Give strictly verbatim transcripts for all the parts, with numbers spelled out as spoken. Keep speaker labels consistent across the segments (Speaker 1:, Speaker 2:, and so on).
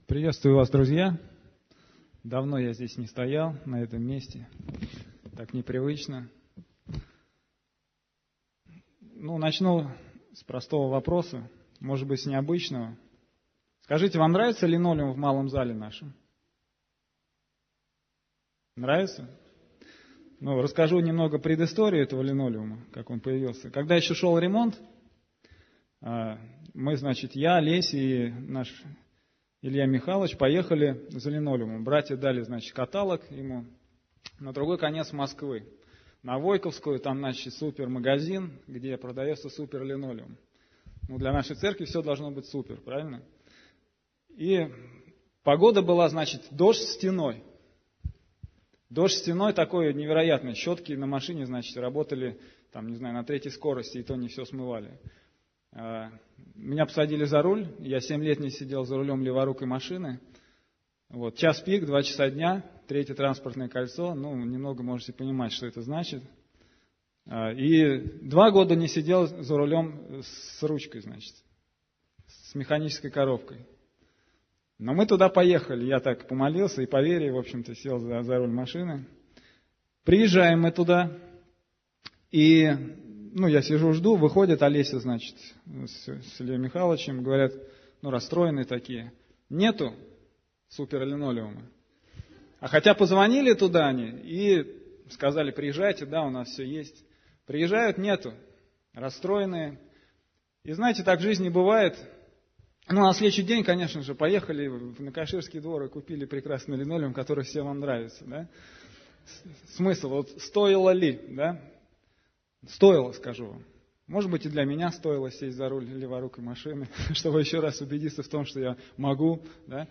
Speaker 1: Приветствую вас, друзья. Давно я здесь не стоял, на этом месте. Так непривычно. Ну, начну с простого вопроса, может быть, с необычного. Скажите, вам нравится линолеум в малом зале нашем? Нравится? Ну, расскажу немного предысторию этого линолеума, как он появился. Когда еще шел ремонт, мы, значит, я, Леся и наш Илья Михайлович поехали за линолеумом. Братья дали, значит, каталог ему на другой конец Москвы. На Войковскую, там, значит, супермагазин, где продается супер линолеум. Ну, для нашей церкви все должно быть супер, правильно? И погода была, значит, дождь стеной. Дождь стеной такой невероятный. Щетки на машине, значит, работали, там, не знаю, на третьей скорости, и то не все смывали. Меня посадили за руль, я семь лет не сидел за рулем леворукой машины. Вот, час пик, два часа дня, третье транспортное кольцо, ну, немного можете понимать, что это значит. И два года не сидел за рулем с ручкой, значит, с механической коробкой. Но мы туда поехали, я так помолился и по вере, в общем-то, сел за, за руль машины. Приезжаем мы туда, и... Ну, я сижу, жду, выходит Олеся, значит, с, с Ильей Михайловичем, говорят, ну, расстроенные такие. Нету суперлинолеума. А хотя позвонили туда они и сказали, приезжайте, да, у нас все есть. Приезжают, нету. Расстроенные. И знаете, так в жизни бывает. Ну, на следующий день, конечно же, поехали на Каширский двор и купили прекрасный линолеум, который всем вам нравится, да. Смысл, вот стоило ли, да? Стоило, скажу вам. Может быть, и для меня стоило сесть за руль леворукой машины, чтобы еще раз убедиться в том, что я могу. Да?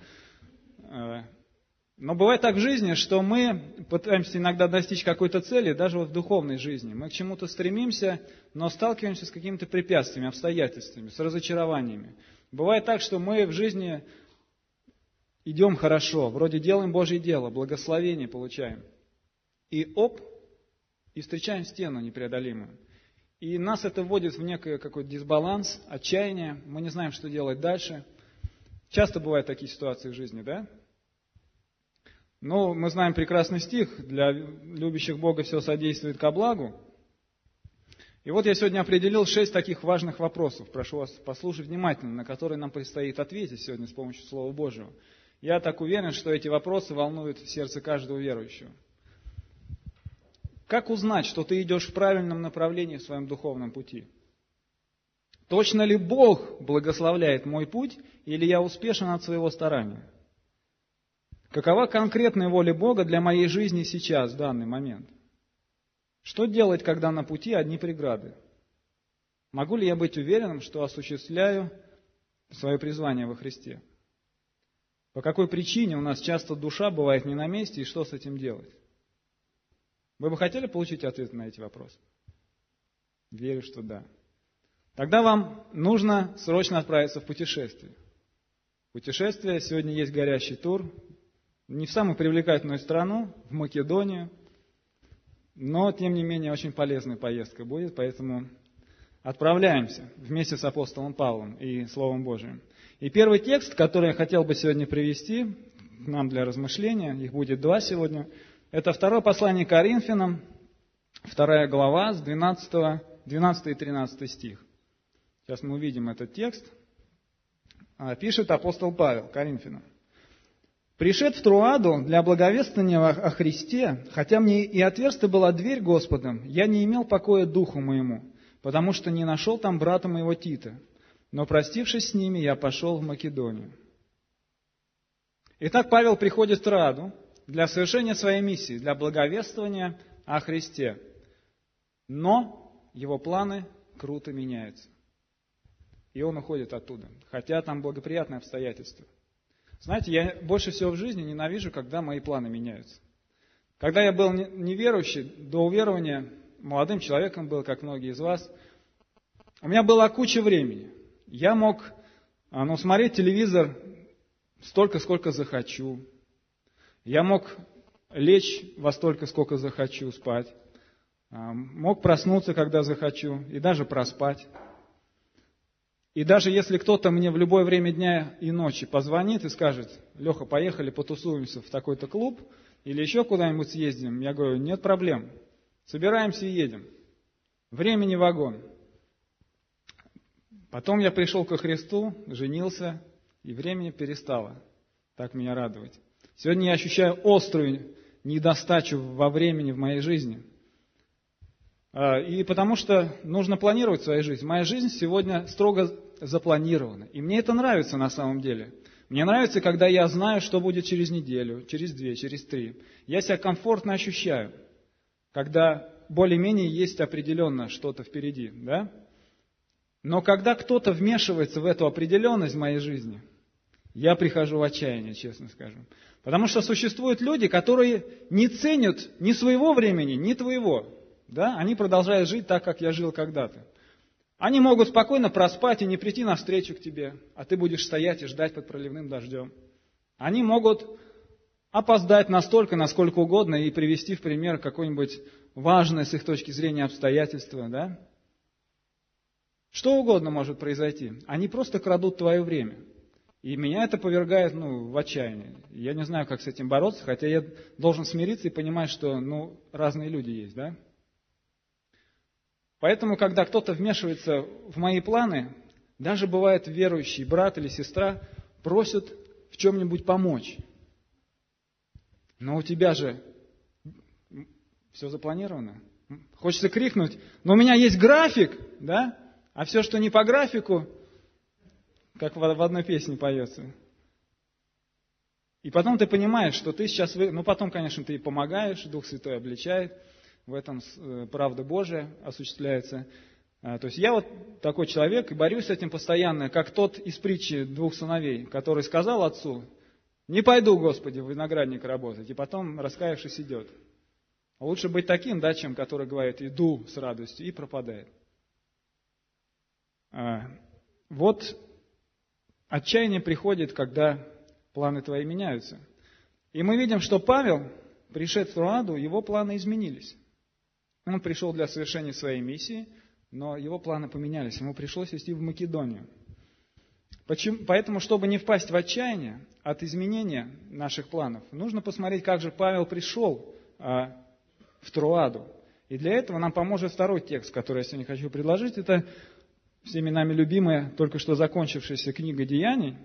Speaker 1: Но бывает так в жизни, что мы пытаемся иногда достичь какой-то цели, даже вот в духовной жизни. Мы к чему-то стремимся, но сталкиваемся с какими-то препятствиями, обстоятельствами, с разочарованиями. Бывает так, что мы в жизни идем хорошо, вроде делаем Божье дело, благословение получаем. И оп! И встречаем стену непреодолимую. И нас это вводит в некий какой-то дисбаланс, отчаяние. Мы не знаем, что делать дальше. Часто бывают такие ситуации в жизни, да? Но мы знаем прекрасный стих. Для любящих Бога все содействует ко благу. И вот я сегодня определил шесть таких важных вопросов. Прошу вас послушать внимательно, на которые нам предстоит ответить сегодня с помощью Слова Божьего. Я так уверен, что эти вопросы волнуют сердце каждого верующего. Как узнать, что ты идешь в правильном направлении в своем духовном пути? Точно ли Бог благословляет мой путь, или я успешен от своего старания? Какова конкретная воля Бога для моей жизни сейчас, в данный момент? Что делать, когда на пути одни преграды? Могу ли я быть уверенным, что осуществляю свое призвание во Христе? По какой причине у нас часто душа бывает не на месте, и что с этим делать? Вы бы хотели получить ответы на эти вопросы? Верю, что да. Тогда вам нужно срочно отправиться в путешествие. Путешествие, сегодня есть горящий тур, не в самую привлекательную страну, в Македонию, но, тем не менее, очень полезная поездка будет, поэтому отправляемся вместе с апостолом Павлом и Словом Божиим. И первый текст, который я хотел бы сегодня привести нам для размышления, их будет два сегодня, это второе послание к Коринфянам, вторая глава, с двенадцатого, двенадцатый и тринадцатый стих. Сейчас мы увидим этот текст. Пишет апостол Павел Коринфянам. «Пришед в Труаду для благовествования о Христе, хотя мне и отверста была дверь Господом, я не имел покоя духу моему, потому что не нашел там брата моего Тита. Но, простившись с ними, я пошел в Македонию». Итак, Павел приходит в Троаду для совершения своей миссии, для благовествования о Христе. Но его планы круто меняются. И он уходит оттуда, хотя там благоприятные обстоятельства. Знаете, я больше всего в жизни ненавижу, когда мои планы меняются. Когда я был неверующий, до уверования, молодым человеком был, как многие из вас, у меня была куча времени. Я мог ну, смотреть телевизор столько, сколько захочу. Я мог лечь во столько, сколько захочу, спать. Мог проснуться, когда захочу, и даже проспать. И даже если кто-то мне в любое время дня и ночи позвонит и скажет: Леха, поехали потусуемся в такой-то клуб или еще куда-нибудь съездим, я говорю: нет проблем, собираемся и едем. Времени вагон. Потом я пришел ко Христу, женился, и времени перестало так меня радовать. Сегодня я ощущаю острую недостачу во времени в моей жизни. И потому что нужно планировать свою жизнь. Моя жизнь сегодня строго запланирована. И мне это нравится на самом деле. Мне нравится, когда я знаю, что будет через неделю, через две, через три. Я себя комфортно ощущаю, когда более-менее есть определенно что-то впереди. Да? Но когда кто-то вмешивается в эту определенность в моей жизни, я прихожу в отчаяние, честно скажу. Потому что существуют люди, которые не ценят ни своего времени, ни твоего. Да? Они продолжают жить так, как я жил когда-то. Они могут спокойно проспать и не прийти навстречу к тебе, а ты будешь стоять и ждать под проливным дождем. Они могут опоздать настолько, насколько угодно, и привести в пример какое-нибудь важное с их точки зрения обстоятельство. Да? Что угодно может произойти. Они просто крадут твое время. И меня это повергает ну, в отчаяние. Я не знаю, как с этим бороться, хотя я должен смириться и понимать, что ну, разные люди есть. Да? Поэтому, когда кто-то вмешивается в мои планы, даже бывает верующий брат или сестра просят в чем-нибудь помочь. Но у тебя же все запланировано. Хочется крикнуть: но у меня есть график, да? А все, что не по графику, как в одной песне поется. И потом ты понимаешь, что ты сейчас... Ну, потом, конечно, ты и помогаешь, Дух Святой обличает. В этом правда Божия осуществляется. То есть я вот такой человек и борюсь с этим постоянно, как тот из притчи двух сыновей, который сказал отцу: не пойду, Господи, в виноградник работать, и потом, раскаявшись, идет. Лучше быть таким, да, чем который говорит: иду с радостью, и пропадает. Вот отчаяние приходит, когда планы твои меняются. И мы видим, что Павел, пришед в Троаду, его планы изменились. Он пришел для совершения своей миссии, но его планы поменялись. Ему пришлось идти в Македонию. Почему? Поэтому, чтобы не впасть в отчаяние от изменения наших планов, нужно посмотреть, как же Павел пришел а, в Троаду. И для этого нам поможет второй текст, который я сегодня хочу предложить. Это всеми нами любимая, только что закончившаяся книга «Деяний»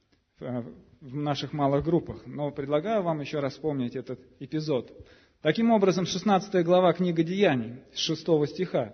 Speaker 1: в наших малых группах. Но предлагаю вам еще раз вспомнить этот эпизод. Таким образом, шестнадцатая глава книга «Деяний», с шестого стиха.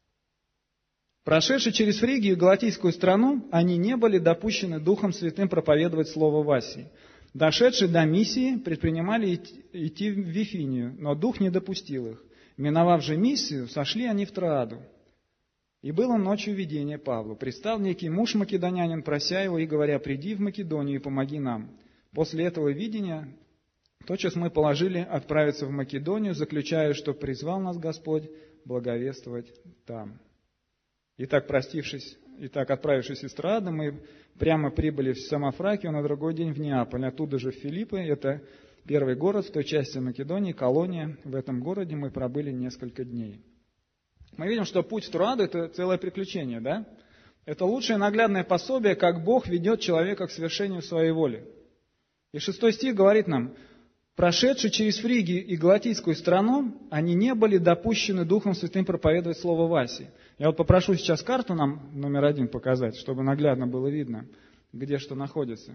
Speaker 1: «Прошедшие через Фригию и Галатийскую страну, они не были допущены Духом Святым проповедовать Слово в Асии. Дошедшие до Миссии, предпринимали идти в Вифинию, но Дух не допустил их. Миновав же Миссию, сошли они в Троаду. И было ночью видение Павлу. Предстал некий муж македонянин, прося его и говоря: приди в Македонию и помоги нам. После этого видения тотчас мы положили отправиться в Македонию, заключая, что призвал нас Господь благовествовать там. Итак, простившись, итак, отправившись из Троады, мы прямо прибыли в Самофракию, на другой день в Неаполь, оттуда же в Филиппы. Это первый город в той части Македонии, колония. В этом городе мы пробыли несколько дней. Мы видим, что путь в Троаду – это целое приключение, да? Это лучшее наглядное пособие, как Бог ведет человека к совершению своей воли. И шестой стих говорит нам: «Прошедшие через Фригию и Галатийскую страну, они не были допущены Духом Святым проповедовать Слово в Асии». Я вот попрошу сейчас карту нам номер один показать, чтобы наглядно было видно, где что находится.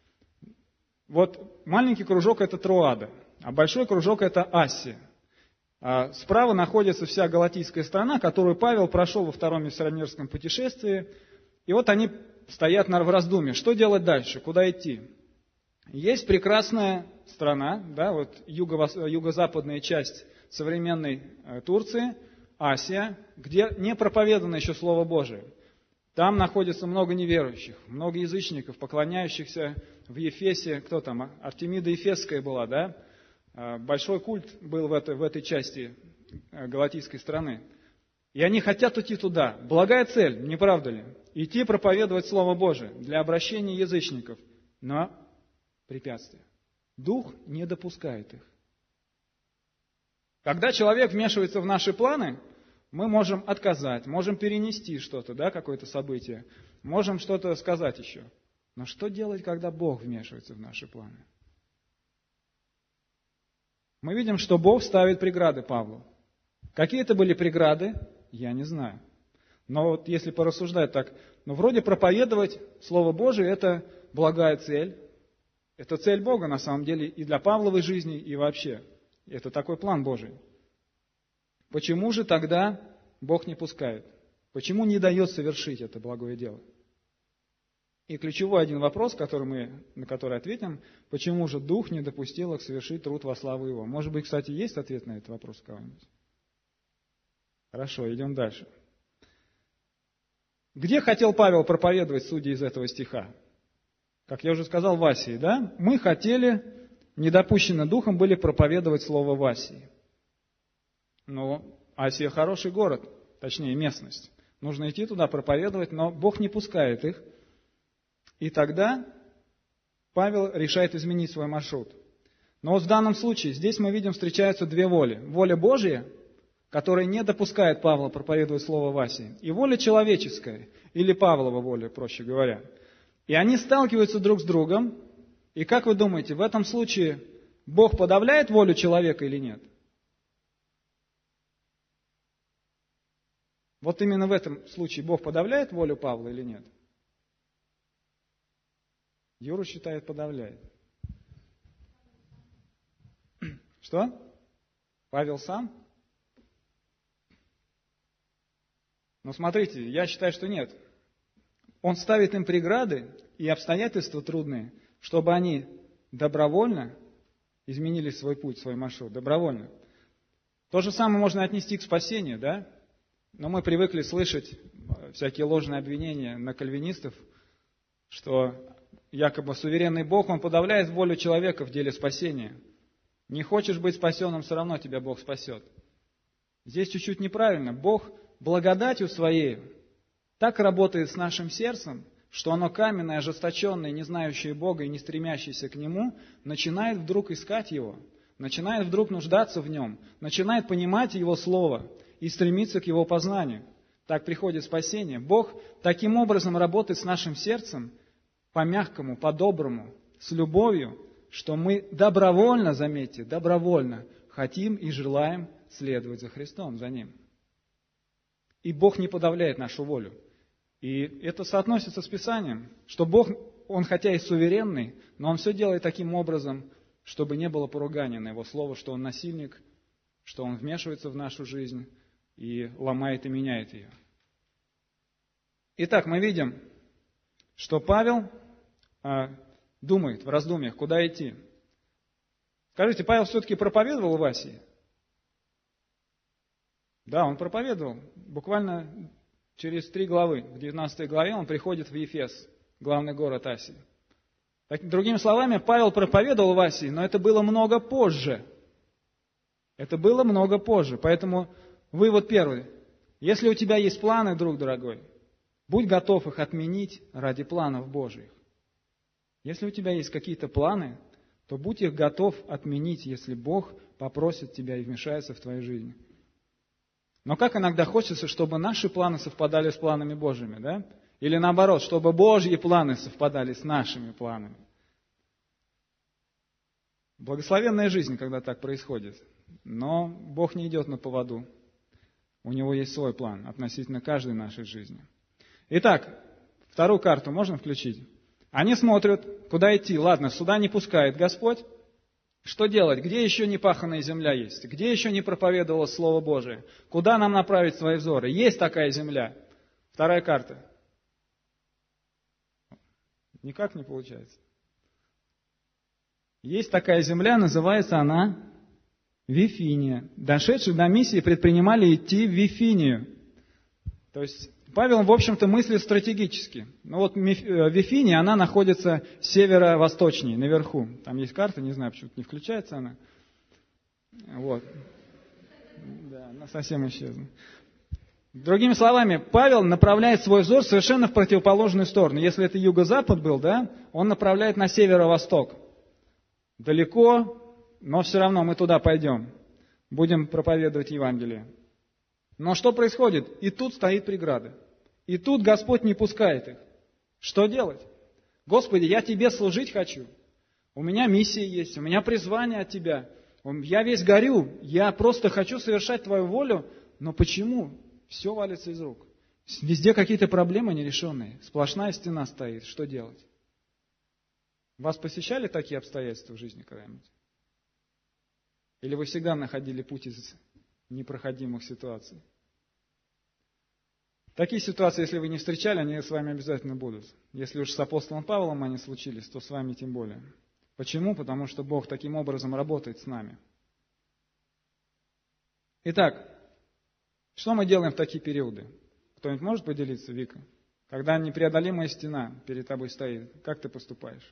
Speaker 1: Вот маленький кружок – это Троада, а большой кружок – это Асия. А справа находится вся Галатийская страна, которую Павел прошел во втором миссионерском путешествии. И вот они стоят в раздумье, что делать дальше, куда идти. Есть прекрасная страна, да, вот юго- юго-западная часть современной Турции, Асия, где не проповедано еще Слово Божие. Там находится много неверующих, много язычников, поклоняющихся в Ефесе. Кто там? Артемида Ефесская была, да? Большой культ был в этой, в этой части Галатийской страны. И они хотят идти туда. Благая цель, не правда ли? Идти проповедовать Слово Божие для обращения язычников. Но препятствия. Дух не допускает их. Когда человек вмешивается в наши планы, Мы можем отказать, можем перенести что-то, да, какое-то событие, можем что-то сказать еще. Но что делать, когда Бог вмешивается в наши планы? Мы видим, что Бог ставит преграды Павлу. Какие это были преграды, я не знаю. Но вот если порассуждать так, ну вроде проповедовать Слово Божие – это благая цель. Это цель Бога на самом деле и для Павловой жизни, и вообще. Это такой план Божий. Почему же тогда Бог не пускает? Почему не дает совершить это благое дело? И ключевой один вопрос, который мы, на который ответим, почему же Дух не допустил их совершить труд во славу Его? Может быть, кстати, есть ответ на этот вопрос у кого-нибудь? Хорошо, идем дальше. Где хотел Павел проповедовать, судя из этого стиха? Как я уже сказал, в Асии, да? Мы хотели, недопущены Духом, были проповедовать слово в Асии. Но Асия хороший город, точнее местность. Нужно идти туда проповедовать, но Бог не пускает их. И тогда Павел решает изменить свой маршрут. Но вот в данном случае здесь мы видим, встречаются две воли. Воля Божья, которая не допускает Павла проповедовать слово в Асии, и воля человеческая, или Павлова воля, проще говоря. И они сталкиваются друг с другом. И как вы думаете, в этом случае Бог подавляет волю человека или нет? Вот именно в этом случае Бог подавляет волю Павла или нет? Юра считает, подавляет. Что? Павел сам? Ну, смотрите, я считаю, что нет. Он ставит им преграды и обстоятельства трудные, чтобы они добровольно изменили свой путь, свой маршрут. Добровольно. То же самое можно отнести к спасению, да? Но мы привыкли слышать всякие ложные обвинения на кальвинистов, что якобы суверенный Бог, Он подавляет волю человека в деле спасения. Не хочешь быть спасенным, все равно тебя Бог спасет. Здесь чуть-чуть неправильно. Бог благодатью Своей так работает с нашим сердцем, что оно каменное, ожесточенное, не знающее Бога и не стремящееся к Нему, начинает вдруг искать Его, начинает вдруг нуждаться в Нем, начинает понимать Его Слово и стремиться к Его познанию. Так приходит спасение. Бог таким образом работает с нашим сердцем, по-мягкому, по-доброму, с любовью, что мы добровольно, заметьте, добровольно хотим и желаем следовать за Христом, за Ним. И Бог не подавляет нашу волю. И это соотносится с Писанием, что Бог, Он хотя и суверенный, но Он все делает таким образом, чтобы не было поругания на Его Слово, что Он насильник, что Он вмешивается в нашу жизнь и ломает и меняет ее. Итак, мы видим, что Павел а, думает в раздумьях, куда идти. Скажите, Павел все-таки проповедовал в Асии? Да, он проповедовал. Буквально через три главы, в девятнадцатой главе, он приходит в Ефес, главный город Асии. Так, другими словами, Павел проповедовал в Асии, но это было много позже. Это было много позже. Поэтому вывод первый. Если у тебя есть планы, друг дорогой, будь готов их отменить ради планов Божьих. Если у тебя есть какие-то планы, то будь их готов отменить, если Бог попросит тебя и вмешается в твою жизнь. Но как иногда хочется, чтобы наши планы совпадали с планами Божьими, да? Или наоборот, чтобы Божьи планы совпадали с нашими планами. Благословенная жизнь, когда так происходит. Но Бог не идет на поводу. У Него есть свой план относительно каждой нашей жизни. Итак, вторую карту можно включить? Они смотрят, куда идти. Ладно, сюда не пускает Господь. Что делать? Где еще непаханная земля есть? Где еще не проповедовалось Слово Божие? Куда нам направить свои взоры? Есть такая земля. Вторая карта. Никак не получается. Есть такая земля, называется она Вифиния. Дошедшие до миссии предпринимали идти в Вифинию. То есть Павел, в общем-то, мыслит стратегически. Ну вот Вифиния, она находится северо-восточнее, наверху. Там есть карта, не знаю, почему-то не включается она. Вот. Да, она совсем исчезла. Другими словами, Павел направляет свой взор совершенно в противоположную сторону. Если это юго-запад был, да, он направляет на северо-восток. Далеко, но все равно мы туда пойдем. Будем проповедовать Евангелие. Но что происходит? И тут стоит преграда. И тут Господь не пускает их. Что делать? Господи, я Тебе служить хочу. У меня миссия есть, у меня призвание от Тебя. Я весь горю, я просто хочу совершать Твою волю, но почему? Все валится из рук. Везде какие-то проблемы нерешенные. Сплошная стена стоит. Что делать? Вас посещали такие обстоятельства в жизни когда-нибудь? Или вы всегда находили путь из непроходимых ситуаций? Такие ситуации, если вы не встречали, они с вами обязательно будут. Если уж с апостолом Павлом они случились, то с вами тем более. Почему? Потому что Бог таким образом работает с нами. Итак, что мы делаем в такие периоды? Кто-нибудь может поделиться, Вика? Когда непреодолимая стена перед тобой стоит, как ты поступаешь?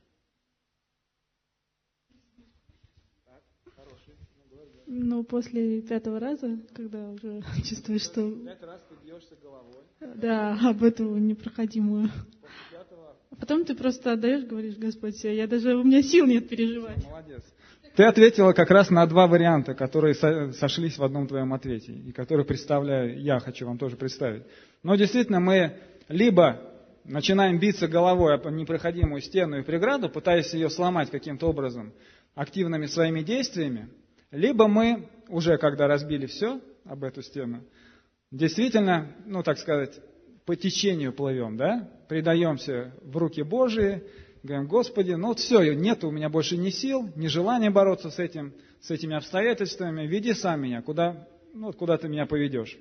Speaker 2: Ну, после пятого раза, когда уже чувствуешь, что...
Speaker 1: Пятый раз ты бьешься головой.
Speaker 2: Да, об эту непроходимую. А потом ты просто отдаешь, говоришь: Господь, я даже, у меня сил нет переживать.
Speaker 1: Молодец. Ты ответила как раз на два варианта, которые сошлись в одном твоем ответе, и которые представляю, я хочу вам тоже представить. Но действительно, мы либо начинаем биться головой об непроходимую стену и преграду, пытаясь ее сломать каким-то образом активными своими действиями, либо мы, уже когда разбили все об эту стену, действительно, ну так сказать, по течению плывем, да, предаемся в руки Божии, говорим: Господи, ну вот все, нет у меня больше ни сил, ни желания бороться с этим, с этими обстоятельствами, веди сам меня, куда, ну, куда ты меня поведешь.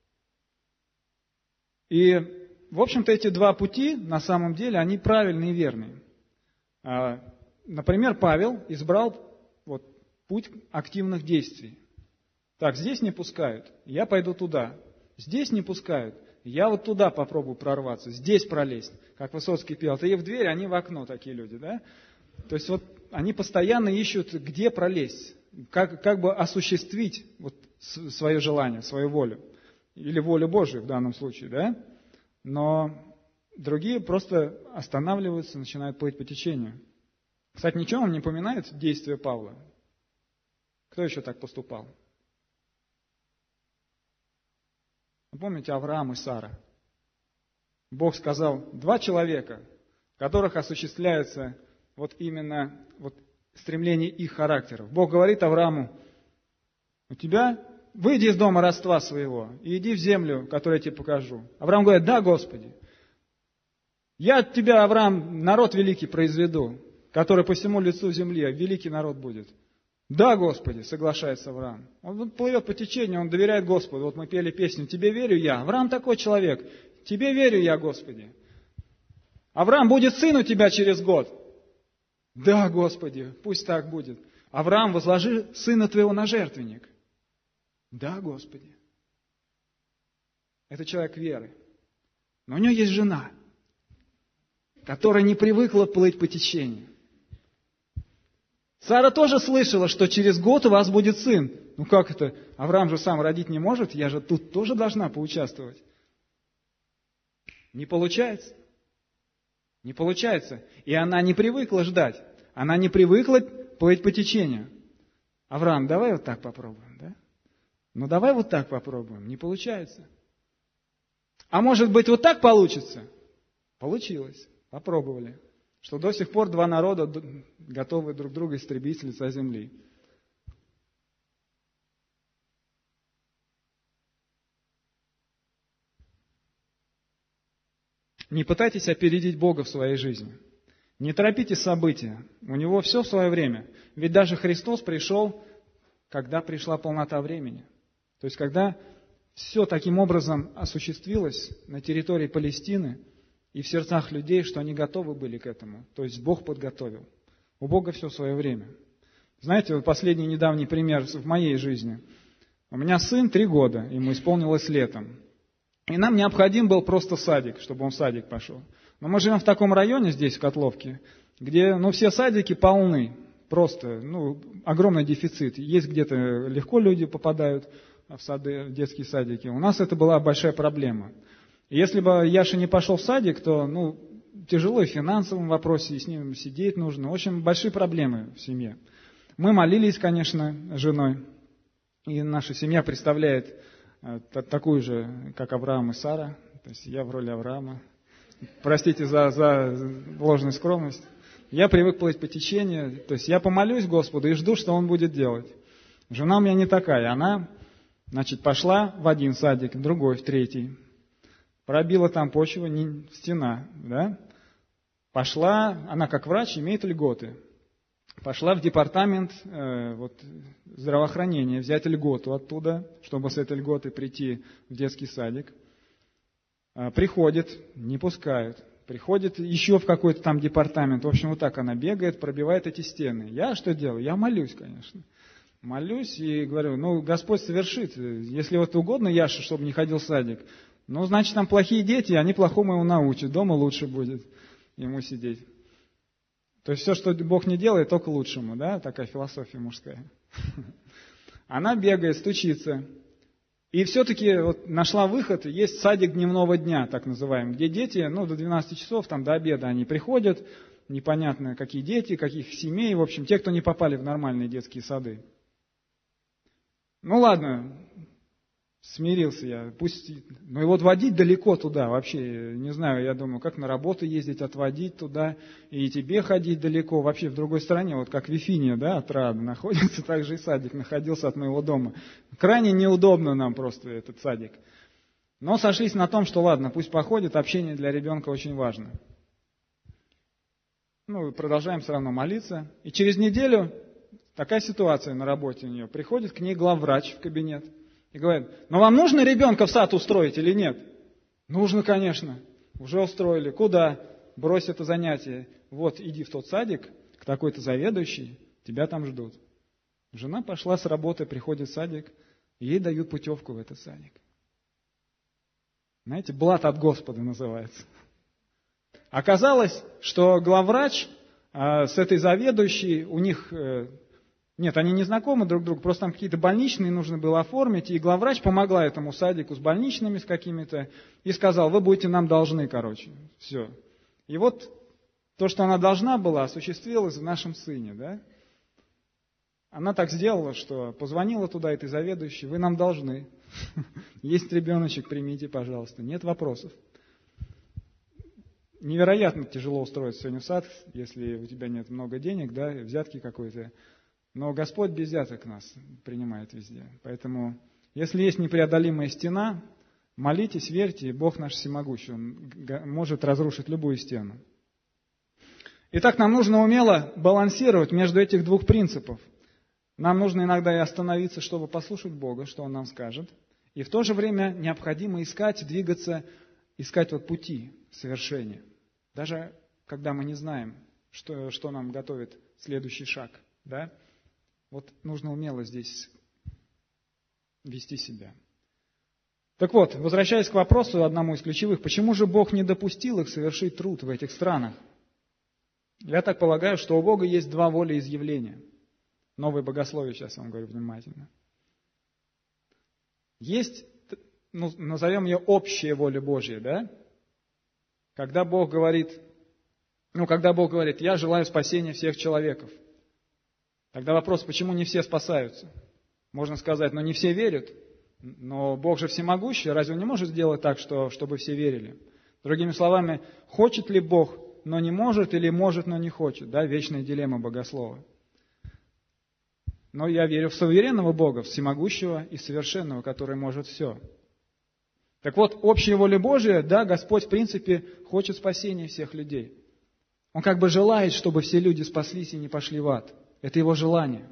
Speaker 1: И, в общем-то, эти два пути, на самом деле, они правильные и верные. Например, Павел избрал вот путь активных действий. Так, здесь не пускают, я пойду туда. Здесь не пускают, я вот туда попробую прорваться, здесь пролезть. Как Высоцкий пел: ты в дверь, они в окно, такие люди, да? То есть вот они постоянно ищут, где пролезть, как, как бы осуществить вот свое желание, свою волю. Или волю Божию в данном случае, да? Но другие просто останавливаются, начинают плыть по течению. Кстати, ничего вам не напоминает действия Павла? Кто еще так поступал? Помните Авраам и Сара? Бог сказал: два человека, в которых осуществляется вот именно вот стремление их характеров. Бог говорит Аврааму: у тебя, выйди из дома родства своего и иди в землю, которую я тебе покажу. Авраам говорит: да, Господи, я от тебя, Авраам, народ великий произведу, который по всему лицу земли, великий народ будет. Да, Господи, соглашается Авраам. Он плывет по течению, он доверяет Господу. Вот мы пели песню: тебе верю я. Авраам такой человек. Тебе верю я, Господи. Авраам, будет сын у тебя через год. Да, Господи, пусть так будет. Авраам, возложи сына твоего на жертвенник. Да, Господи. Это человек веры. Но у него есть жена, которая не привыкла плыть по течению. Сара тоже слышала, что через год у вас будет сын. Ну как это? Авраам же сам родить не может, я же тут тоже должна поучаствовать. Не получается. Не получается. И она не привыкла ждать. Она не привыкла плыть по течению. Авраам, давай вот так попробуем, да? Ну давай вот так попробуем. Не получается. А может быть вот так получится? Получилось. Попробовали. Что до сих пор два народа готовы друг друга истребить с лица земли. Не пытайтесь опередить Бога в своей жизни. Не торопите события. У Него все в свое время. Ведь даже Христос пришел, когда пришла полнота времени. То есть, когда все таким образом осуществилось на территории Палестины и в сердцах людей, что они готовы были к этому. То есть Бог подготовил. У Бога все в свое время. Знаете, вот последний недавний пример в моей жизни. У меня сын три года, ему исполнилось летом. И нам необходим был просто садик, чтобы он в садик пошел. Но мы живем в таком районе здесь, в Котловке, где ну, все садики полны. Просто ну, огромный дефицит. Есть где-то легко люди попадают в сады, в детские садики. У нас это была большая проблема. Если бы Яша не пошел в садик, то ну, тяжело и в финансовом вопросе, и с ним сидеть нужно. В общем, большие проблемы в семье. Мы молились, конечно, с женой. И наша семья представляет такую же, как Авраам и Сара. То есть я в роли Авраама. Простите за, за ложную скромность. Я привык плыть по течению. То есть я помолюсь Господу и жду, что Он будет делать. Жена у меня не такая. Она, значит, пошла в один садик, в другой, в третий. Пробила там почву, не, стена, да? Пошла, она как врач имеет льготы. Пошла в департамент э, вот, здравоохранения, взять льготу оттуда, чтобы с этой льготой прийти в детский садик. Э, приходит, не пускают. Приходит еще в какой-то там департамент. В общем, вот так она бегает, пробивает эти стены. Я что делаю? Я молюсь, конечно. Молюсь и говорю, ну, Господь совершит. Если вот угодно Яше, чтобы не ходил в садик, ну, значит, там плохие дети, они плохому его научат. Дома лучше будет ему сидеть. То есть все, что Бог не делает, только к лучшему, да? Такая философия мужская. Она бегает, стучится. И все-таки вот нашла выход. Есть садик дневного дня, так называемый, где дети, ну, до двенадцати часов, там, до обеда они приходят. Непонятно, какие дети, каких семей. В общем, те, кто не попали в нормальные детские сады. Ну, ладно. Смирился я. Пусть, ну и вот водить далеко туда, вообще, не знаю, я думаю, как на работу ездить, отводить туда, и тебе ходить далеко, вообще в другой стране, вот как Вифиния, да, от Рады находится, так же и садик находился от моего дома. Крайне неудобно нам просто этот садик. Но сошлись на том, что ладно, пусть походит, общение для ребенка очень важно. Ну, продолжаем все равно молиться. И через неделю такая ситуация на работе у нее. Приходит к ней главврач в кабинет. И говорят, ну вам нужно ребенка в сад устроить или нет? Нужно, конечно. Уже устроили. Куда? Брось это занятие. Вот, иди в тот садик, к такой-то заведующей, тебя там ждут. Жена пошла с работы, приходит в садик, и ей дают путевку в этот садик. Знаете, блат от Господа называется. Оказалось, что главврач а, с этой заведующей, у них... Нет, они не знакомы друг другу, просто там какие-то больничные нужно было оформить, и главврач помогла этому садику с больничными, с какими-то, и сказал, вы будете нам должны, короче, все. И вот то, что она должна была, осуществилось в нашем сыне, да? Она так сделала, что позвонила туда этой заведующей, вы нам должны. Есть ребеночек, примите, пожалуйста, нет вопросов. Невероятно тяжело устроиться сегодня в сад, если у тебя нет много денег, да, взятки какой-то. Но Господь без взяток нас принимает везде. Поэтому, если есть непреодолимая стена, молитесь, верьте, Бог наш всемогущий, Он может разрушить любую стену. Итак, нам нужно умело балансировать между этих двух принципов. Нам нужно иногда и остановиться, чтобы послушать Бога, что Он нам скажет. И в то же время необходимо искать, двигаться, искать вот пути совершения. Даже когда мы не знаем, что, что нам готовит следующий шаг, да? Вот нужно умело здесь вести себя. Так вот, возвращаясь к вопросу, одному из ключевых, почему же Бог не допустил их совершить труд в этих странах? Я так полагаю, что у Бога есть два волеизъявления. Новое богословие, сейчас вам говорю внимательно. Есть, ну, назовем ее общая воля Божья, да? Когда Бог говорит, ну, когда Бог говорит, я желаю спасения всех человеков. Тогда вопрос, почему не все спасаются? Можно сказать, но не все верят. Но Бог же всемогущий, разве он не может сделать так, что, чтобы все верили? Другими словами, хочет ли Бог, но не может, или может, но не хочет? Да, вечная дилемма богослова. Но я верю в суверенного Бога, всемогущего и совершенного, который может все. Так вот, общая воля Божия, да, Господь в принципе хочет спасения всех людей. Он как бы желает, чтобы все люди спаслись и не пошли в ад. Это Его желание.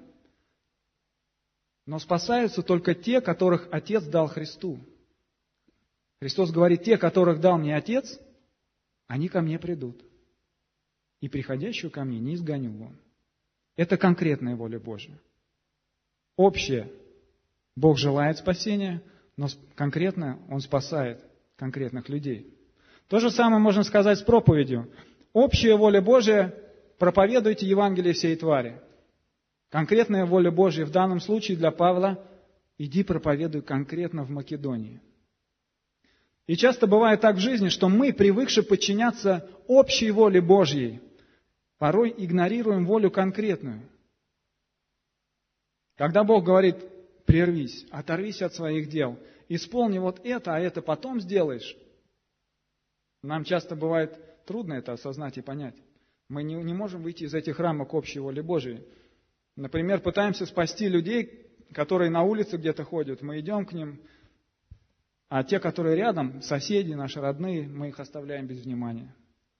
Speaker 1: Но спасаются только те, которых Отец дал Христу. Христос говорит, те, которых дал мне Отец, они ко мне придут. И приходящую ко мне не изгоню вон. Это конкретная воля Божья. Общая. Бог желает спасения, но конкретно Он спасает конкретных людей. То же самое можно сказать с проповедью. Общая воля Божия – проповедуйте Евангелие всей твари. Конкретная воля Божья в данном случае для Павла – иди проповедуй конкретно в Македонии. И часто бывает так в жизни, что мы, привыкши подчиняться общей воле Божьей, порой игнорируем волю конкретную. Когда Бог говорит, прервись, оторвись от своих дел, исполни вот это, а это потом сделаешь. Нам часто бывает трудно это осознать и понять. Мы не, не можем выйти из этих рамок общей воли Божией. Например, пытаемся спасти людей, которые на улице где-то ходят. Мы идем к ним, а те, которые рядом, соседи, наши родные, мы их оставляем без внимания.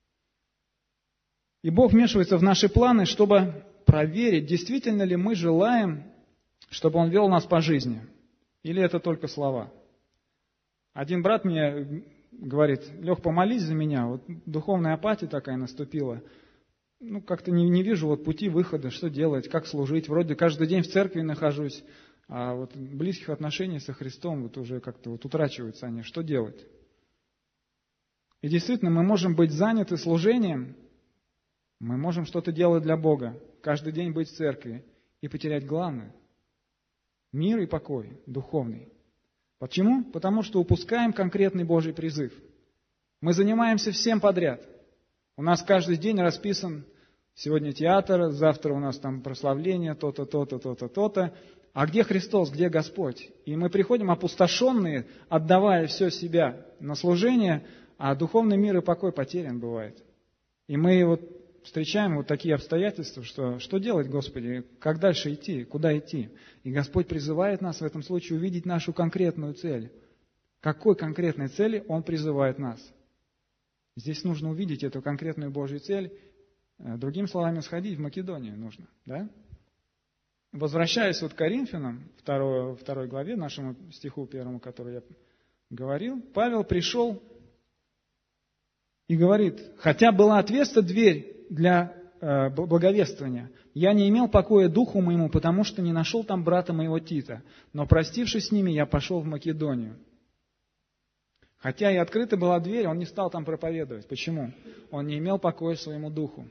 Speaker 1: И Бог вмешивается в наши планы, чтобы проверить, действительно ли мы желаем, чтобы Он вел нас по жизни. Или это только слова. Один брат мне говорит: Лех, помолись за меня, вот духовная апатия такая наступила. Ну, как-то не, не вижу вот пути выхода, что делать, как служить. Вроде каждый день в церкви нахожусь, а вот близких отношений со Христом вот уже как-то вот утрачиваются они. Что делать? И действительно, мы можем быть заняты служением, мы можем что-то делать для Бога, каждый день быть в церкви и потерять главное – мир и покой духовный. Почему? Потому что упускаем конкретный Божий призыв. Мы занимаемся всем подряд. У нас каждый день расписан: сегодня театр, завтра у нас там прославление, то-то, то-то, то-то, то-то. А где Христос, где Господь? И мы приходим опустошенные, отдавая все себя на служение, а духовный мир и покой потерян бывает. И мы вот встречаем вот такие обстоятельства, что что делать, Господи, как дальше идти, куда идти? И Господь призывает нас в этом случае увидеть нашу конкретную цель. Какой конкретной цели Он призывает нас? Здесь нужно увидеть эту конкретную Божью цель. Другими словами, сходить в Македонию нужно. Да? Возвращаясь вот к Коринфянам, второй, второй главе, нашему стиху первому, который я говорил, Павел пришел и говорит: хотя была отверста дверь для э, благовествования, я не имел покоя духу моему, потому что не нашел там брата моего Тита, но, простившись с ними, я пошел в Македонию. Хотя и открыта была дверь, он не стал там проповедовать. Почему? Он не имел покоя своему духу.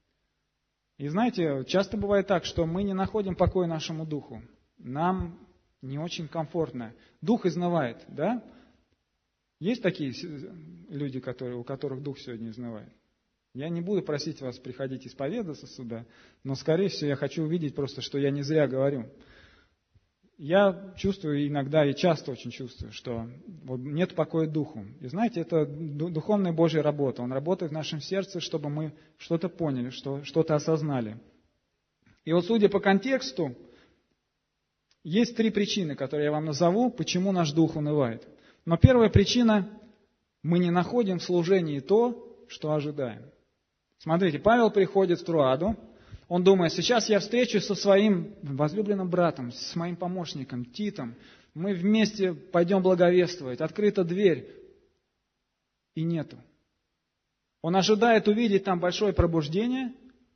Speaker 1: И знаете, часто бывает так, что мы не находим покоя нашему духу. Нам не очень комфортно. Дух изнывает, да? Есть такие люди, которые, у которых дух сегодня изнывает? Я не буду просить вас приходить исповедаться сюда, но, скорее всего, я хочу увидеть просто, что я не зря говорю. Я чувствую иногда и часто очень чувствую, что вот нет покоя духу. И знаете, это духовная Божья работа. Он работает в нашем сердце, чтобы мы что-то поняли, что, что-то осознали. И вот судя по контексту, есть три причины, которые я вам назову, почему наш дух унывает. Но первая причина – мы не находим в служении то, что ожидаем. Смотрите, Павел приходит в Троаду. Он думает: сейчас я встречусь со своим возлюбленным братом, с моим помощником Титом. Мы вместе пойдем благовествовать. Открыта дверь. И нету. Он ожидает увидеть там большое пробуждение,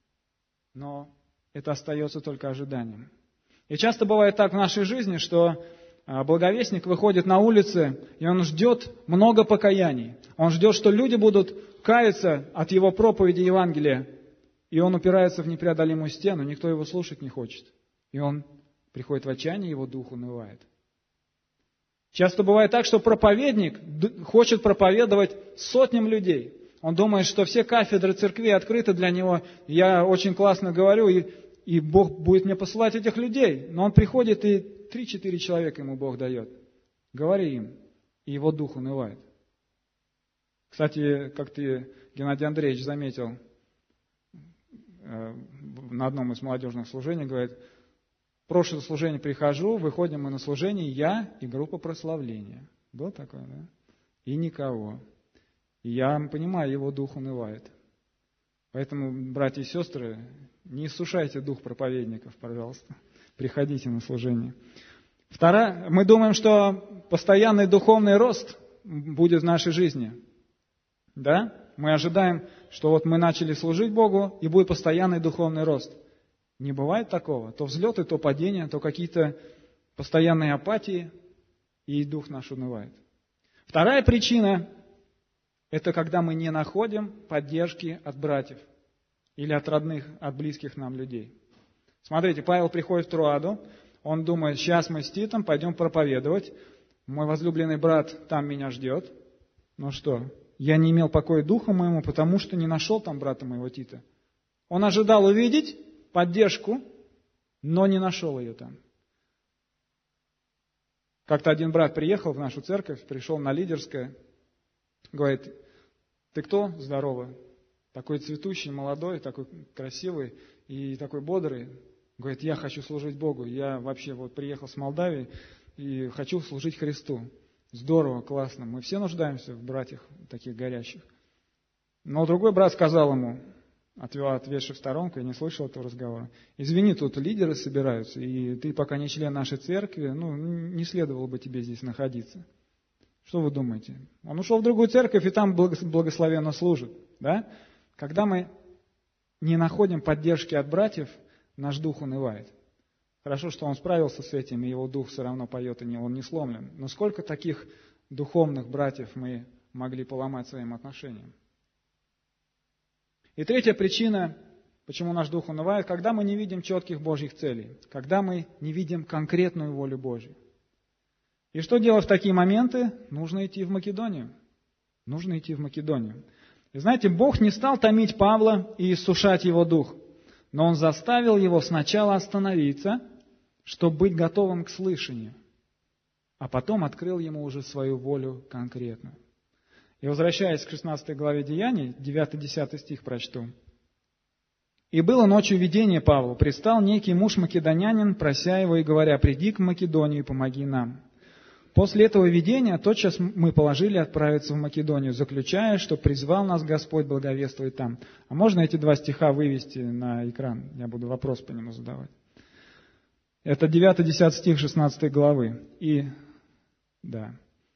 Speaker 1: но это остается только ожиданием. И часто бывает так в нашей жизни, что благовестник выходит на улицы, и он ждет много покаяний. Он ждет, что люди будут каяться от его проповеди Евангелия. И он упирается в непреодолимую стену, никто его слушать не хочет. И он приходит в отчаяние, его дух унывает. Часто бывает так, что проповедник хочет проповедовать сотням людей. Он думает, что все кафедры церкви открыты для него. Я очень классно говорю, и, и Бог будет мне посылать этих людей. Но он приходит, и три-четыре человека ему Бог дает. Говори им, и его дух унывает. Кстати, как ты, Геннадий Андреевич, заметил, на одном из молодежных служений, говорит: в прошлое служение прихожу, выходим мы на служение, я и группа прославления. Было такое, да? И никого. И я понимаю, его дух унывает. Поэтому, братья и сестры, не иссушайте дух проповедников, пожалуйста. Приходите на служение. Второе, мы думаем, что постоянный духовный рост будет в нашей жизни. Да? Мы ожидаем, что вот мы начали служить Богу, и будет постоянный духовный рост. Не бывает такого. То взлеты, то падения, то какие-то постоянные апатии, и дух наш унывает. Вторая причина – это когда мы не находим поддержки от братьев или от родных, от близких нам людей. Смотрите, Павел приходит в Троаду, он думает: сейчас мы с Титом пойдем проповедовать, мой возлюбленный брат там меня ждет. Ну что? Я не имел покоя духа моему, потому что не нашел там брата моего Тита. Он ожидал увидеть поддержку, но не нашел ее там. Как-то один брат приехал в нашу церковь, пришел на лидерское, говорит: ты кто? Здорово. Такой цветущий, молодой, такой красивый и такой бодрый. Говорит: я хочу служить Богу. Я вообще вот приехал с Молдавии и хочу служить Христу. Здорово, классно. Мы все нуждаемся в братьях таких горячих. Но другой брат сказал ему, отведший в сторонку, я не слышал этого разговора: извини, тут лидеры собираются, и ты пока не член нашей церкви, ну, не следовало бы тебе здесь находиться. Что вы думаете? Он ушел в другую церковь и там благословенно служит. Да? Когда мы не находим поддержки от братьев, наш дух унывает. Хорошо, что он справился с этим, и его дух все равно поет, и он не сломлен. Но сколько таких духовных братьев мы могли поломать своим отношением? И третья причина, почему наш дух унывает, когда мы не видим четких Божьих целей, когда мы не видим конкретную волю Божью. И что делать в такие моменты? Нужно идти в Македонию. Нужно идти в Македонию. И знаете, Бог не стал томить Павла и иссушать его дух, но Он заставил его сначала остановиться, чтобы быть готовым к слышанию, а потом открыл ему уже свою волю конкретную. И возвращаясь к шестнадцатой главе Деяний, девятый-десятый стих прочту. «И было ночью видение Павлу, предстал некий муж македонянин, прося его и говоря: приди к Македонию и помоги нам. После этого видения тотчас мы положили отправиться в Македонию, заключая, что призвал нас Господь благовествовать там». А можно эти два стиха вывести на экран? Я буду вопрос по нему задавать. Это девятый-десятый стих шестнадцатой главы. И, да.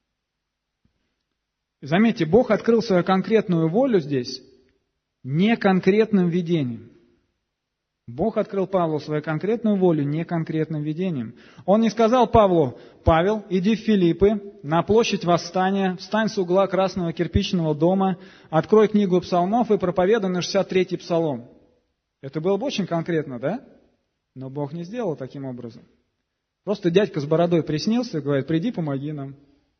Speaker 1: Заметьте, Бог открыл свою конкретную волю здесь не конкретным видением. Бог открыл Павлу свою конкретную волю не конкретным видением. Он не сказал Павлу: Павел, иди в Филиппы, на площадь Восстания, встань с угла красного кирпичного дома, открой книгу псалмов и проповедуй на шестьдесят третий псалом. Это было бы очень конкретно, да? Но Бог не сделал таким образом. Просто дядька с бородой приснился и говорит: приди, помоги нам.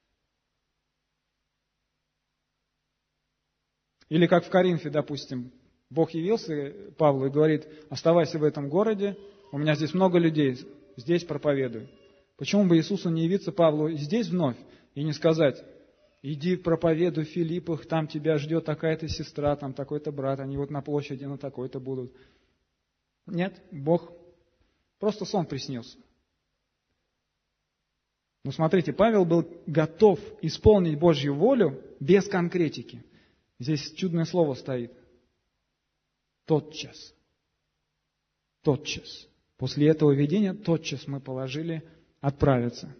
Speaker 1: Или как в Коринфе, допустим, Бог явился Павлу и говорит: оставайся в этом городе, у меня здесь много людей, здесь проповедуй. Почему бы Иисусу не явиться Павлу здесь вновь и не сказать: иди проповедуй в Филиппах, там тебя ждет такая-то сестра, там такой-то брат, они вот на площади на такой-то будут. Нет, Бог просто сон приснился. Но смотрите, Павел был готов исполнить Божью волю без конкретики. Здесь чудное слово стоит. Тотчас. Тотчас. После этого видения тотчас мы положили отправиться.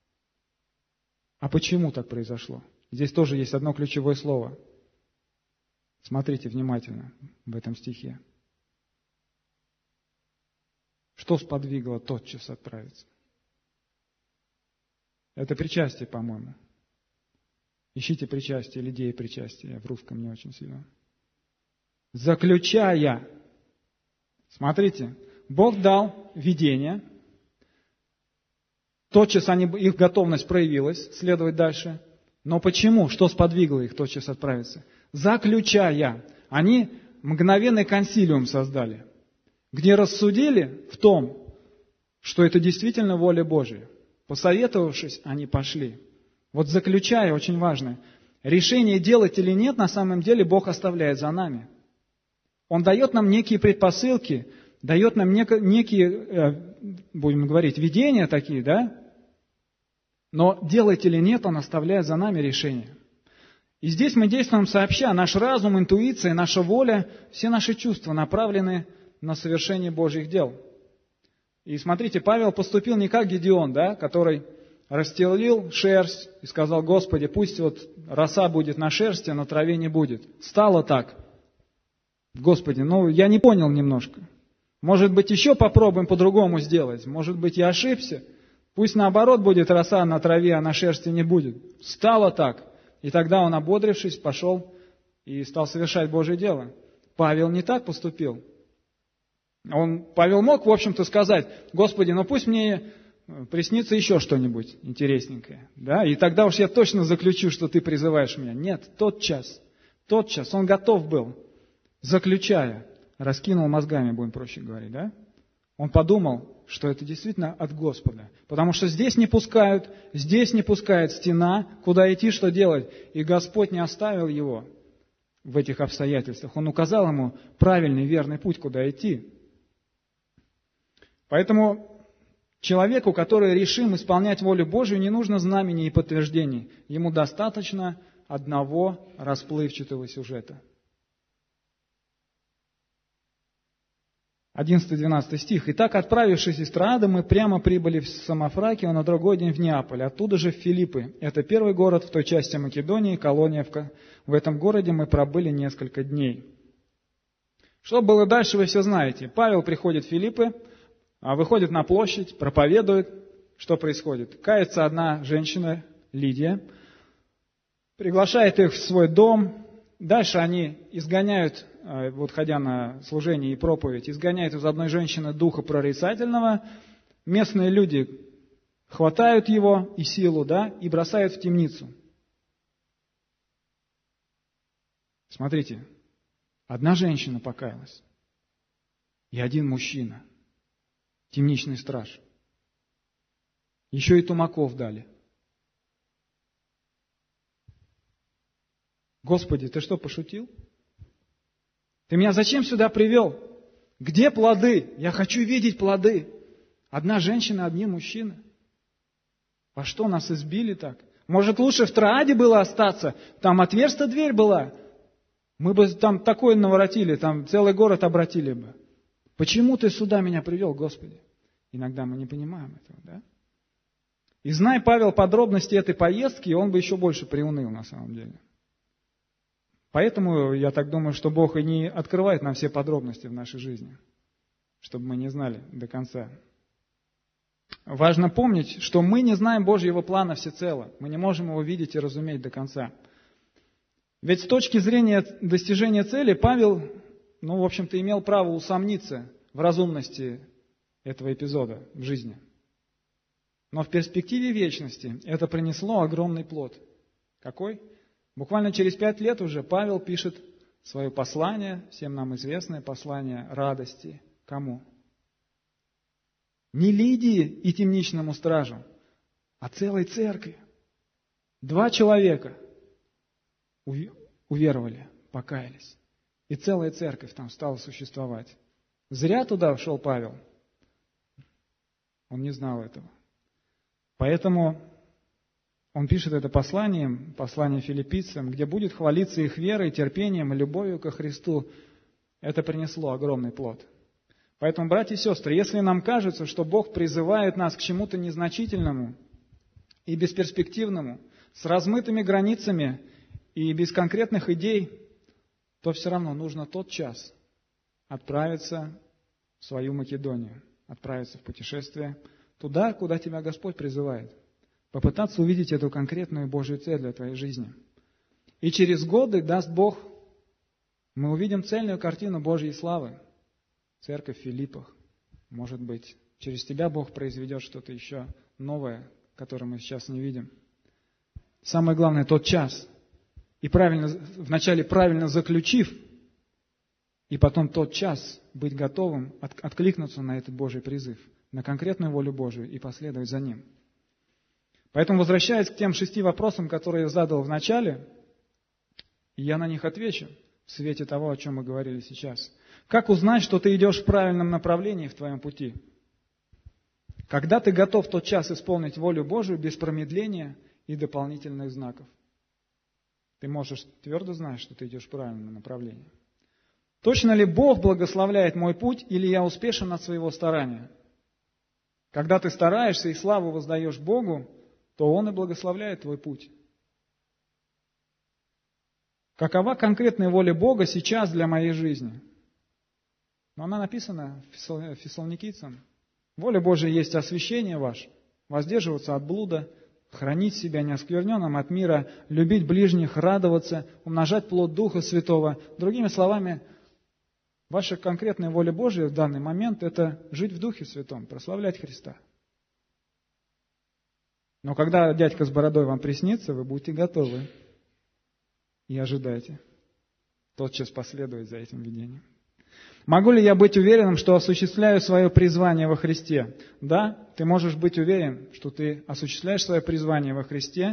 Speaker 1: А почему так произошло? Здесь тоже есть одно ключевое слово. Смотрите внимательно в этом стихе. Что сподвигло тотчас отправиться? Это причастие, по-моему. Ищите причастие или идеи причастия. Я в русском не очень сильно. Заключая. Смотрите, Бог дал видение. Тотчас они, их готовность проявилась следовать дальше. Но почему? Что сподвигло их тотчас отправиться? Заключая. Они мгновенный консилиум создали, где рассудили в том, что это действительно воля Божия. Посоветовавшись, они пошли. Вот заключая, очень важно, решение делать или нет, на самом деле Бог оставляет за нами. Он дает нам некие предпосылки, дает нам некие, будем говорить, видения такие, да? Но делать или нет, Он оставляет за нами решение. И здесь мы действуем сообща. Наш разум, интуиция, наша воля, все наши чувства направлены на совершение Божьих дел. И смотрите, Павел поступил не как Гедеон, да, который расстелил шерсть и сказал: Господи, пусть вот роса будет на шерсти, а на траве не будет. Стало так. Господи, ну я не понял немножко. Может быть, еще попробуем по-другому сделать. Может быть, я ошибся. Пусть наоборот будет роса на траве, а на шерсти не будет. Стало так. И тогда он, ободрившись, пошел и стал совершать Божье дело. Павел не так поступил. Он, Павел мог, в общем-то, сказать: Господи, ну пусть мне приснится еще что-нибудь интересненькое. Да? И тогда уж я точно заключу, что ты призываешь меня. Нет, тотчас, тотчас он готов был, заключая, раскинул мозгами, будем проще говорить. Да? Он подумал, что это действительно от Господа. Потому что здесь не пускают, здесь не пускает стена, куда идти, что делать. И Господь не оставил его в этих обстоятельствах. Он указал ему правильный, верный путь, куда идти. Поэтому человеку, который решим исполнять волю Божию, не нужно знамений и подтверждений. Ему достаточно одного расплывчатого сюжета. одиннадцатый-двенадцатый стих. «Итак, отправившись из Троады, мы прямо прибыли в Самофракию, а на другой день в Неаполь, оттуда же в Филиппы. Это первый город в той части Македонии, колония. В этом городе мы пробыли несколько дней». Что было дальше, вы все знаете. Павел приходит в Филиппы, выходит на площадь, проповедует. Что происходит? Кается одна женщина, Лидия, приглашает их в свой дом. Дальше они изгоняют, вот ходя на служение и проповедь, изгоняют из одной женщины духа прорицательного. Местные люди хватают его и силу, да, и бросают в темницу. Смотрите, одна женщина покаялась и один мужчина, темничный страж. Еще и тумаков дали. Господи, ты что, пошутил? Ты меня зачем сюда привел? Где плоды? Я хочу видеть плоды. Одна женщина, один мужчина. Во что нас избили так? Может, лучше в Троаде было остаться? Там отверстая дверь была. Мы бы там такое наворотили, там целый город обратили бы. Почему ты сюда меня привел, Господи? Иногда мы не понимаем этого, да? И зная Павел подробности этой поездки, он бы еще больше приуныл на самом деле. Поэтому я так думаю, что Бог и не открывает нам все подробности в нашей жизни, чтобы мы не знали до конца. Важно помнить, что мы не знаем Божьего плана всецело. Мы не можем его видеть и разуметь до конца. Ведь с точки зрения достижения цели Павел, ну, в общем-то, имел право усомниться в разумности этого эпизода в жизни. Но в перспективе вечности это принесло огромный плод. Какой? Буквально через пять лет уже Павел пишет свое послание, всем нам известное послание радости. Кому? Не Лидии и темничному стражу, а целой церкви. Два человека уверовали, покаялись. И целая церковь там стала существовать. Зря туда шел Павел. Он не знал этого. Поэтому он пишет это послание, послание филиппийцам, где будет хвалиться их верой, терпением и любовью ко Христу. Это принесло огромный плод. Поэтому, братья и сестры, если нам кажется, что Бог призывает нас к чему-то незначительному и бесперспективному, с размытыми границами и без конкретных идей, то все равно нужно тот час отправиться в свою Македонию, отправиться в путешествие туда, куда тебя Господь призывает. Попытаться увидеть эту конкретную Божью цель для твоей жизни. И через годы, даст Бог, мы увидим цельную картину Божьей славы. Церковь в Филиппах. Может быть, через тебя Бог произведет что-то еще новое, которое мы сейчас не видим. Самое главное, тот час. И правильно, вначале правильно заключив, и потом тот час быть готовым от, откликнуться на этот Божий призыв, на конкретную волю Божию и последовать за Ним. Поэтому, возвращаясь к тем шести вопросам, которые я задал в начале, я на них отвечу в свете того, о чем мы говорили сейчас. Как узнать, что ты идешь в правильном направлении в твоем пути? Когда ты готов в тот час исполнить волю Божию без промедления и дополнительных знаков? Ты можешь твердо знать, что ты идешь в правильном направлении. Точно ли Бог благословляет мой путь, или я успешен от своего старания? Когда ты стараешься и славу воздаешь Богу, то Он и благословляет твой путь. Какова конкретная воля Бога сейчас для моей жизни? Но она написана Фессалоникийцам. Воля Божия есть освящение ваше, воздерживаться от блуда, хранить себя неоскверненным от мира, любить ближних, радоваться, умножать плод Духа Святого. Другими словами, ваша конкретная воля Божия в данный момент – это жить в Духе Святом, прославлять Христа. Но когда дядька с бородой вам приснится, вы будете готовы и ожидайте тотчас последовать за этим видением. Могу ли я быть уверенным, что осуществляю свое призвание во Христе? Да, ты можешь быть уверен, что ты осуществляешь свое призвание во Христе,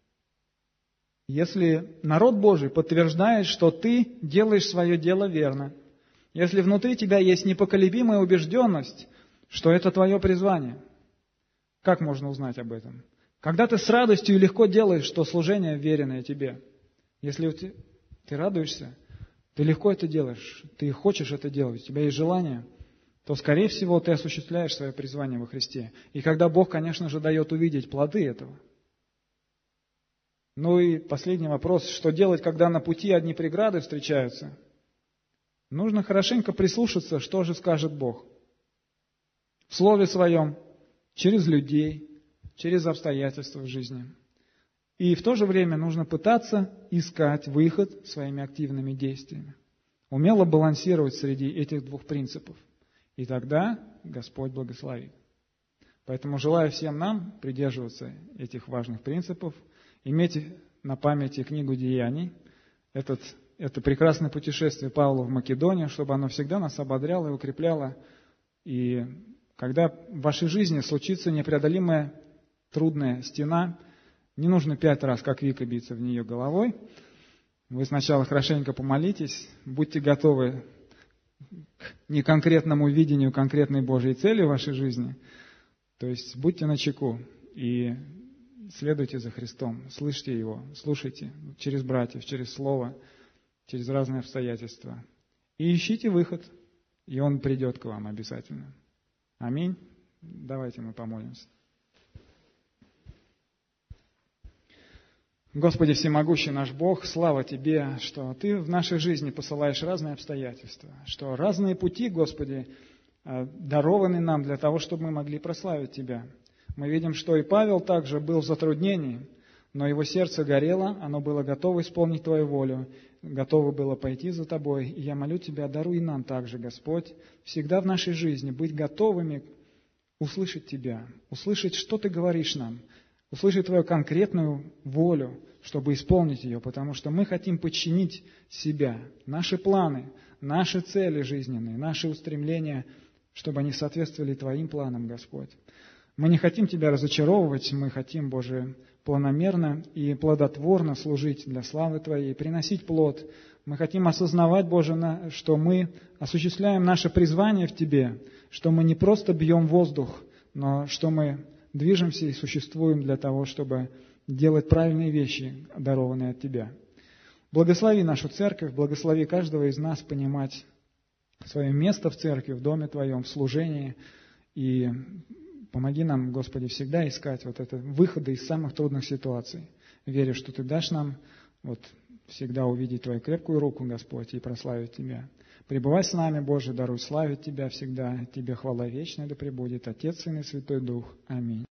Speaker 1: если народ Божий подтверждает, что ты делаешь свое дело верно. Если внутри тебя есть непоколебимая убежденность, что это твое призвание. Как можно узнать об этом? Когда ты с радостью и легко делаешь то служение, веренное тебе. Если ты радуешься, ты легко это делаешь, ты хочешь это делать, у тебя есть желание, то, скорее всего, ты осуществляешь свое призвание во Христе. И когда Бог, конечно же, дает увидеть плоды этого. Ну и последний вопрос, что делать, когда на пути одни преграды встречаются? Нужно хорошенько прислушаться, что же скажет Бог. В Слове Своем, через людей, через обстоятельства в жизни. И в то же время нужно пытаться искать выход своими активными действиями. Умело балансировать среди этих двух принципов. И тогда Господь благословит. Поэтому желаю всем нам придерживаться этих важных принципов, иметь на памяти книгу Деяний, этот, это прекрасное путешествие Павла в Македонию, чтобы оно всегда нас ободряло и укрепляло. И когда в вашей жизни случится непреодолимая трудная стена, не нужно пять раз, как Вика, биться в нее головой. Вы сначала хорошенько помолитесь, будьте готовы к неконкретному видению конкретной Божьей цели в вашей жизни. То есть будьте начеку и следуйте за Христом, слышите Его, слушайте через братьев, через Слово, через разные обстоятельства. И ищите выход, и Он придет к вам обязательно. Аминь. Давайте мы помолимся. Господи всемогущий наш Бог, слава Тебе, что Ты в нашей жизни посылаешь разные обстоятельства, что разные пути, Господи, дарованы нам для того, чтобы мы могли прославить Тебя. Мы видим, что и Павел также был в затруднении, но его сердце горело, оно было готово исполнить Твою волю, готово было пойти за Тобой. И я молю Тебя, даруй нам также, Господь, всегда в нашей жизни быть готовыми услышать Тебя, услышать, что Ты говоришь нам, услышать Твою конкретную волю, чтобы исполнить ее, потому что мы хотим подчинить себя, наши планы, наши цели жизненные, наши устремления, чтобы они соответствовали Твоим планам, Господь. Мы не хотим Тебя разочаровывать, мы хотим, Боже, планомерно и плодотворно служить для славы Твоей, приносить плод. Мы хотим осознавать, Боже, что мы осуществляем наше призвание в Тебе, что мы не просто бьем воздух, но что мы движемся и существуем для того, чтобы делать правильные вещи, дарованные от Тебя. Благослови нашу церковь, благослови каждого из нас понимать свое место в церкви, в доме Твоем, в служении. И помоги нам, Господи, всегда искать вот это выходы из самых трудных ситуаций. Верю, что Ты дашь нам вот всегда увидеть Твою крепкую руку, Господь, и прославить Тебя. Пребывай с нами, Боже, даруй славить Тебя всегда. Тебе хвала вечная да пребудет Отец, Сын и Святой Дух. Аминь.